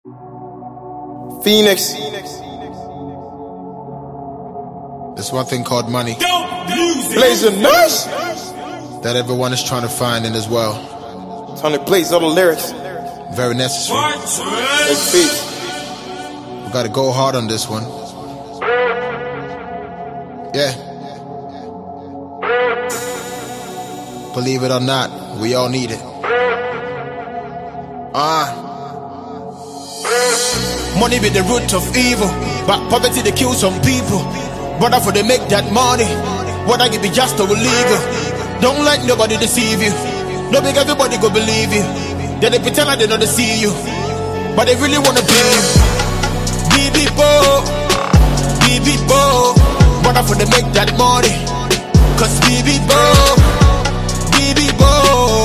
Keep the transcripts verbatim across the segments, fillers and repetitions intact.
Phoenix. There's one thing called money Blazer Nurse. that everyone is trying to find in this world. Tony plays all the lyrics. Very necessary. Let's peace. We gotta go hard on this one. Yeah. Believe it or not, we all need it. Ah. Uh. Money be the root of evil, but poverty they kill some people. Brother, for they make that money, whether it be just or illegal. Don't let nobody deceive you. No big everybody go believe you. Then they pretend like they don't see you, but they really wanna be you. B B Bo, B B Bo. Brother, for they make that money, cause B B Bo, B B Bo,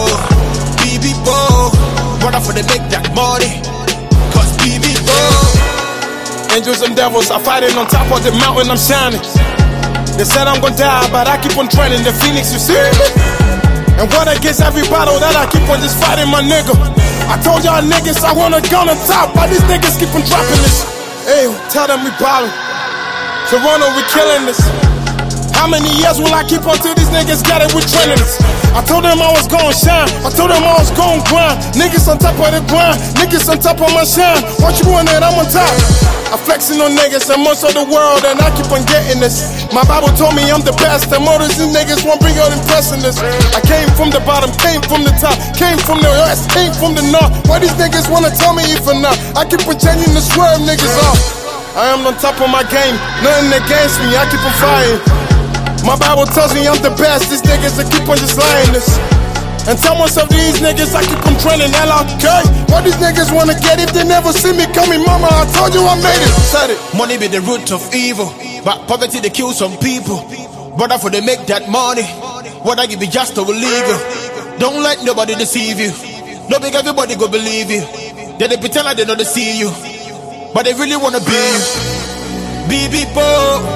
B B Bo. Brother, for they make that money, cause B B Bo. Angels and devils are fighting on top of the mountain, I'm shining. They said I'm gonna die, but I keep on training. The Phoenix, you see me? And what against every battle that I keep on just fighting, my nigga. I told y'all niggas I wanna go on top, but these niggas keep on dropping this. Hey, tell them we ballin'. Toronto, we killing this. How many years will I keep on till these niggas got it? We training this. I told them I was gon' shine. I told them I was gon' grind. Niggas on top of the grind. Niggas on top of my shine. What you doing that? I'm on top. I'm flexing on niggas and most of the world, and I keep on getting this. My Bible told me I'm the best, and more of these niggas won't bring out impressing this. I came from the bottom, came from the top, came from the west, came from the north. Why these niggas wanna tell me if or not? I keep on changing to swerve niggas off. I am on top of my game, nothing against me, I keep on fighting. My Bible tells me I'm the best, these niggas that keep on just lying this. And tell most of these niggas I keep on training L R K. What these niggas wanna get if they never see me coming? Mama, I told you I made it. Said it. Money be the root of evil, but poverty they kill some people. Brother, for they make that money, whether it be just or illegal. Don't let nobody deceive you. No big everybody go believe you. Then they pretend like they don't see you, but they really wanna be you. B B Bo,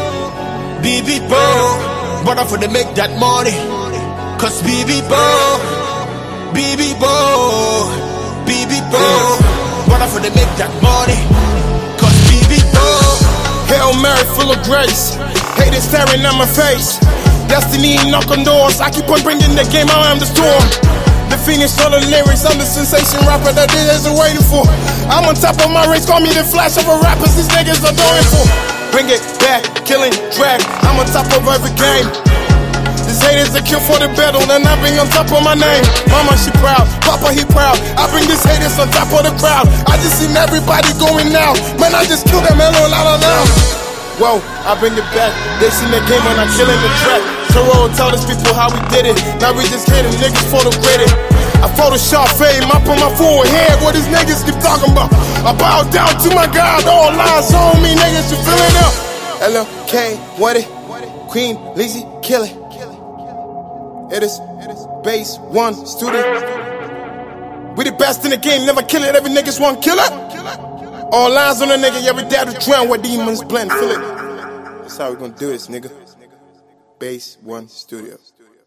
B B Bo. Brother, for they make that money, cause B B Bo, B B Bo, B B Bo. Brother, for they make that money, cause B B Bo. Hail Mary full of grace, haters staring at my face. Destiny knock on doors, I keep on bringing the game, I am the storm. The Phoenix all the lyrics, I'm the sensation rapper that they are waiting for. I'm on top of my race, call me the flash of a rapper, these niggas are doing for. Bring it back, killing, drag, I'm on top of every game. These haters that kill for the battle, and I bring on top of my name. Mama, she proud, Papa, he proud. I bring these haters on top of the crowd. I just seen everybody going now. Man, I just killed them, hello, la la la. Whoa, I bring it back. They seen the game when I kill in the track. Toro tell these people how we did it. Now we just hitting niggas for the credit. I Photoshop fame, I put my forehead. What these niggas keep talking about? I bow down to my God, all lies on me, niggas, you feel it up. L L K, what it? Queen, Lizzie, kill it. It is, it is Base One Studio. We the best in the game, never kill it. Every niggas want kill it. All lines on the nigga, every dad to drown where demons blend. Feel it. That's how we gonna do this, nigga. Base One Studio.